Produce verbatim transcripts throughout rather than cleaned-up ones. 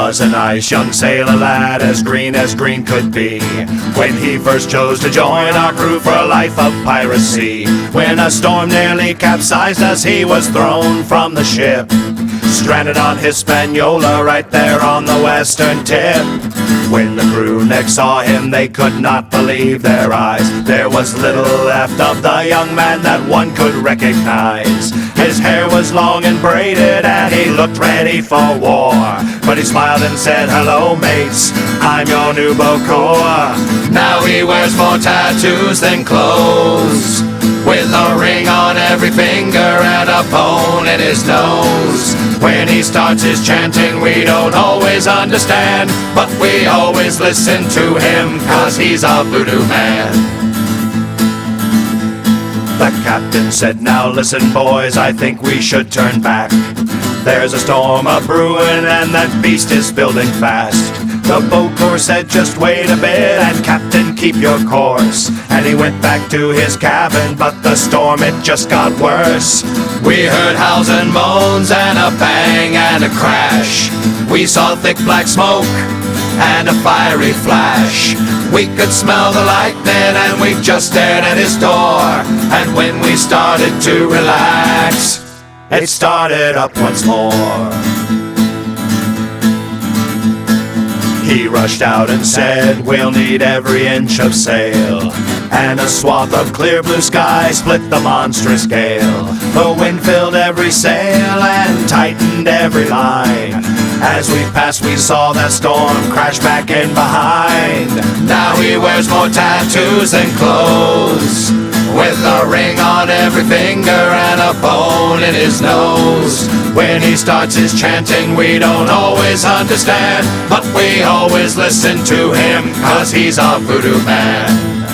was a nice young sailor lad, as green as green could be, when he first chose to join our crew for a life of piracy. When a storm nearly capsized us, he was thrown from the ship, stranded on Hispaniola right there on the western tip. When the crew next saw him, they could not believe their eyes. There was little left of the young man that one could recognize. His hair was long and braided, and he looked ready for war. But he smiled and said, "Hello, mates, I'm your new Bokor." Now he wears more tattoos than clothes, with a ring on every finger and a bone in his nose. When he starts his chanting, we don't always understand, but we always listen to him, 'cause he's a voodoo man. The captain said, "Now listen, boys, I think we should turn back. There's a storm a-brewing and that beast is building fast." The Bokor said, "Just wait a bit, and Captain, keep your course." And he went back to his cabin, but the storm, it just got worse. We heard howls and moans and a bang and a crash. We saw thick black smoke and a fiery flash. We could smell the lightning and we just stared at his door. And when we started to relax, it started up once more. He rushed out and said, "We'll need every inch of sail," and a swath of clear blue sky split the monstrous gale. The wind filled every sail and tightened every line. As we passed, we saw that storm crash back in behind. Now he wears more tattoos than clothes, with a ring on every finger and a bone in his nose. When he starts his chanting, we don't always understand, but we always listen to him, 'cause he's a voodoo man.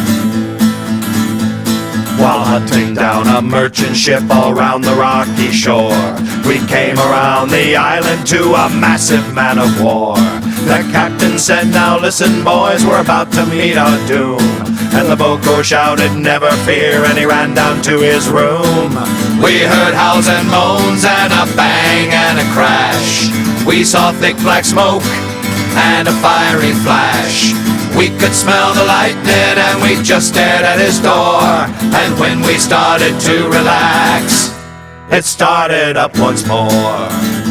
While hunting down a merchant ship all round the rocky shore, we came around the island to a massive man of war. The captain said, "Now listen, boys, we're about to meet our doom." And the Bokor shouted, "Never fear," and he ran down to his room. We heard howls and moans and a bang and a crash. We saw thick black smoke and a fiery flash. We could smell the lightning and we just stared at his door. And when we started to relax, it started up once more.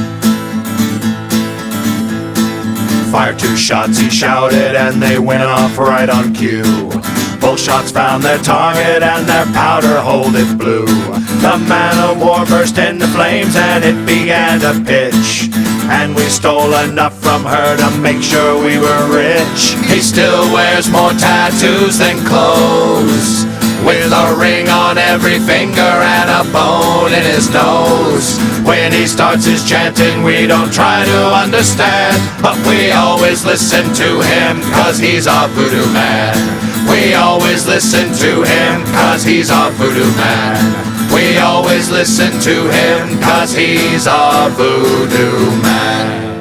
"Fire two shots," he shouted, and they went off right on cue. Both shots found their target and their powder hold it blew. The man of war burst into flames and it began to pitch, and we stole enough from her to make sure we were rich. He still wears more tattoos than clothes, with a ring on every finger and a bone in his nose. When he starts his chanting, we don't try to understand, but we always listen to him, 'cause he's a voodoo man. We always listen to him, 'cause he's a voodoo man. We always listen to him, 'cause he's a voodoo man.